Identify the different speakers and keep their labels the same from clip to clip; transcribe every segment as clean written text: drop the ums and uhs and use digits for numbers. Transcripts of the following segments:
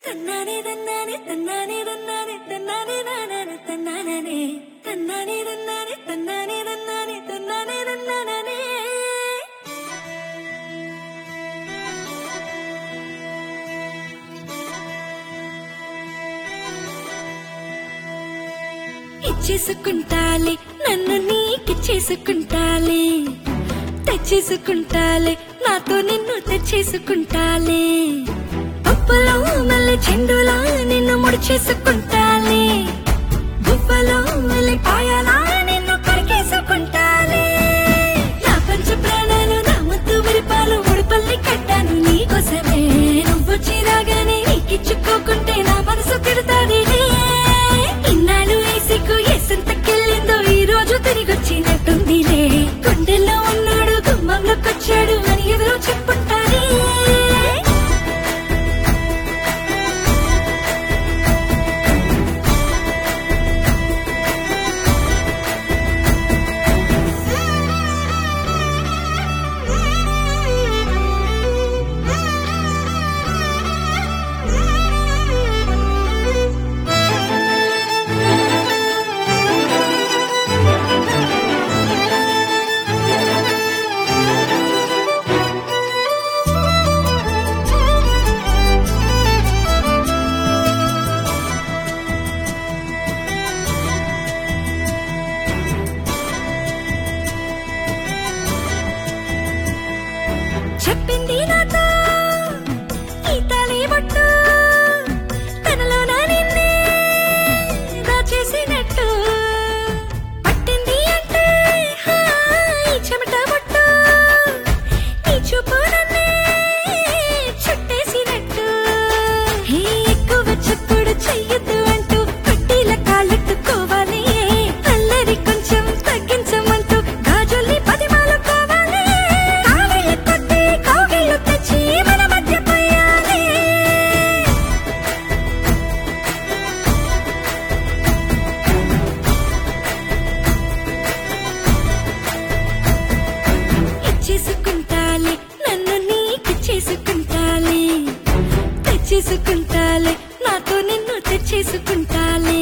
Speaker 1: తన్నానే తన్నానే తన్నానే తన్నానే తన్నానే నానే తన్నానే తన్నానే తన్నానే తన్నానే తన్నానే తన్నానే తన్నానే ఇచ్చేసుకుంటాలే నన్ను నీకిచ్చేసుకుంటాలే తెచ్చేసుకుంటాలే నాతో నిన్ను తెచ్చేసుకుంటాలే ఉప్పులో మళ్ళీ చెండులా నిన్ను ముడిచేసుకుంటాలే గుప్పలో మళ్ళీ పాయలా నిన్ను కరికేసుకుంటాలే నా పంచ ప్రాణాలు నా ముద్దు విరిపాలు ముడిపల్లి కట్టాను నీకోసమే నువ్వు చిరాగానే నీకిచ్చుకోకుంటే నా మనసు తిడతాడిలే ఇన్నాళ్ళు వేసికు ఎసంతకెళ్ళిందో ఈ రోజు తిరిగొచ్చినట్టుందిలే గుండెల్లో ఉన్నాడు గుమ్మంలోకొచ్చాడు అని ఎవరో చెప్పుంటారే చెప్పింది నాతో ఈ తలి బొట్టు తనలో నా నిన్నే దాచేసినట్టు పట్టింది అంటే ఈ చెమట బొట్టు నీ చూపు నన్నే చుట్టేసినట్టు ఎక్కువ చప్పుడు చెయ్యొద్దు అంటూ పట్టీల కాళ్ళెట్టుకోవాలి అల్లరి కొంచెం తగ్గించమంటూ గాజుల్ని పదిమాలుకోవాలి చేసుకుంటాలే నన్ను నీకిచ్చేసుకుంటాలే తెచ్చేసుకుంటాలే నాతో నిన్ను తెచ్చేసుకుంటాలే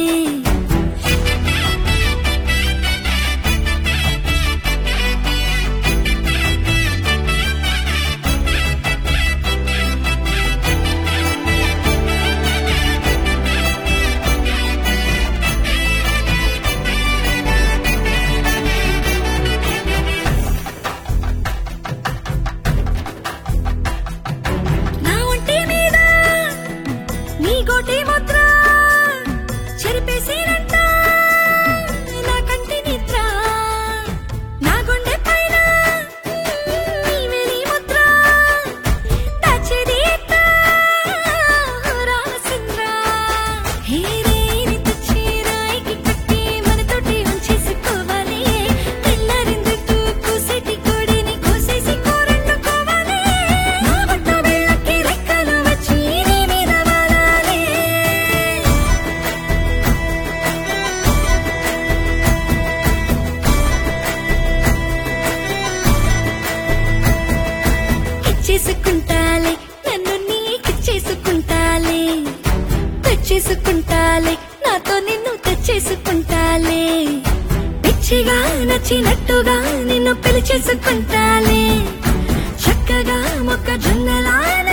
Speaker 1: నీ గోటి ముద్ర చెరిపేసినంట నా కంటి నిద్ర నా గుండె పైన నీ వెలి ముద్ర దాచేది ఎట్ట రామచంద్ర హేరేని తెచ్చి రాయికి కట్టి మనతోటి ఉంచేసుకోవాలి తెల్లారిందట్టు కూసేటి కోడిని కోసేసి కూరండుకోవాలి నా బట్ట వెళ్ళకి రెక్కలు వచ్చి నీ మీద చేసుకుంటాలే నన్ను నీకిచ్చేసుకుంటాలే తెచ్చేసుకుంటాలే నాతో నిన్ను తెచ్చేసుకుంటాలే పిచ్చిగా నచ్చినట్టుగా నిన్ను పిలిచేసుకుంటాలే చక్కగా మొక్కజొన్నలా